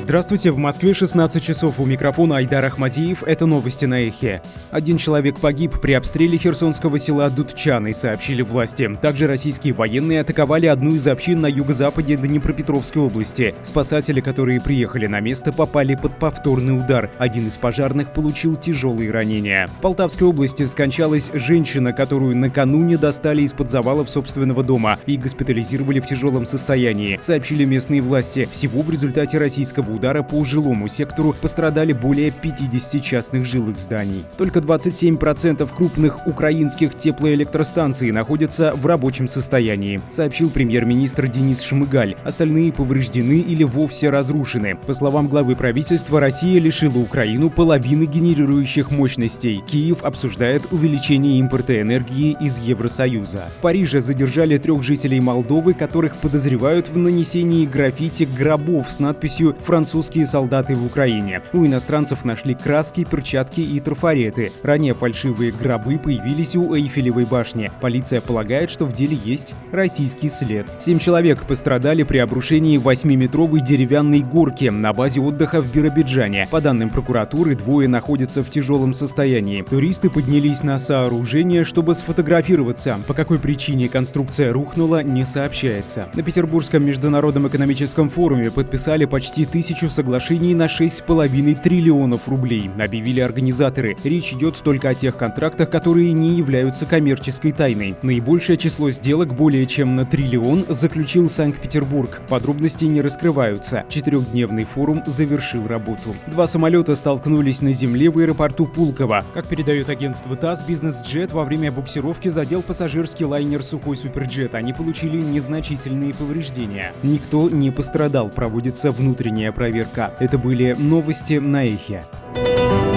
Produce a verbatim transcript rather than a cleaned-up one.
Здравствуйте, в Москве шестнадцать часов, у микрофона Айдар Ахмадиев, это новости на Эхе. Один человек погиб при обстреле херсонского села Дудчаны, сообщили власти. Также российские военные атаковали одну из общин на юго-западе Днепропетровской области. Спасатели, которые приехали на место, попали под повторный удар. Один из пожарных получил тяжелые ранения. В Полтавской области скончалась женщина, которую накануне достали из-под завалов собственного дома и госпитализировали в тяжелом состоянии, сообщили местные власти. Всего в результате российского удара по жилому сектору пострадали более пятидесяти частных жилых зданий. Только двадцать семь процентов крупных украинских теплоэлектростанций находятся в рабочем состоянии, сообщил премьер-министр Денис Шмыгаль. Остальные повреждены или вовсе разрушены. По словам главы правительства, Россия лишила Украину половины генерирующих мощностей. Киев обсуждает увеличение импорта энергии из Евросоюза. В Париже задержали трех жителей Молдовы, которых подозревают в нанесении граффити гробов с надписью «Французские солдаты в Украине». У иностранцев нашли краски, перчатки и трафареты. Ранее фальшивые гробы появились у Эйфелевой башни. Полиция полагает, что в деле есть российский след. Семь человек пострадали при обрушении восьмиметровой деревянной горки на базе отдыха в Биробиджане. По данным прокуратуры, двое находятся в тяжелом состоянии. Туристы поднялись на сооружение, чтобы сфотографироваться. По какой причине конструкция рухнула, не сообщается. На Петербургском международном экономическом форуме подписали почти тысячу соглашений на шесть с половиной триллионов рублей, объявили организаторы. Речь идет только о тех контрактах, которые не являются коммерческой тайной. Наибольшее число сделок, более чем на триллион, заключил Санкт-Петербург. Подробности не раскрываются. Четырехдневный форум завершил работу. Два самолета столкнулись на земле в аэропорту Пулково. Как передает агентство ТАСС, бизнес-джет во время буксировки задел пассажирский лайнер «Сухой Суперджет». Они получили незначительные повреждения. Никто не пострадал, проводится внутренняя проверка. Это были новости на Эхе.